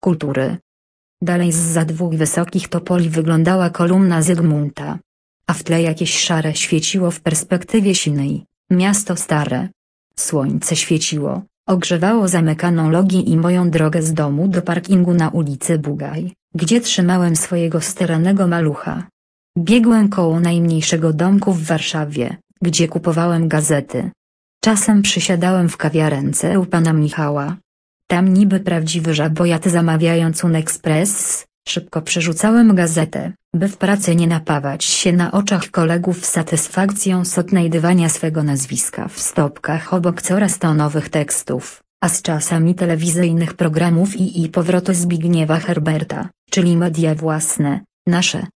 kultury. Dalej zza dwóch wysokich topoli wyglądała kolumna Zygmunta. A w tle jakieś szare świeciło w perspektywie sinej, miasto stare. Słońce świeciło, ogrzewało zamykaną logię i moją drogę z domu do parkingu na ulicy Bugaj, gdzie trzymałem swojego staranego malucha. Biegłem koło najmniejszego domku w Warszawie, gdzie kupowałem gazety. Czasem przysiadałem w kawiarence u pana Michała. Tam niby prawdziwy żabojat zamawiając Unexpress, szybko przerzucałem gazetę, by w pracy nie napawać się na oczach kolegów satysfakcją z odnajdywania swego nazwiska w stopkach obok coraz to nowych tekstów, a z czasami telewizyjnych programów i powrotu Zbigniewa Herberta, czyli media własne, nasze.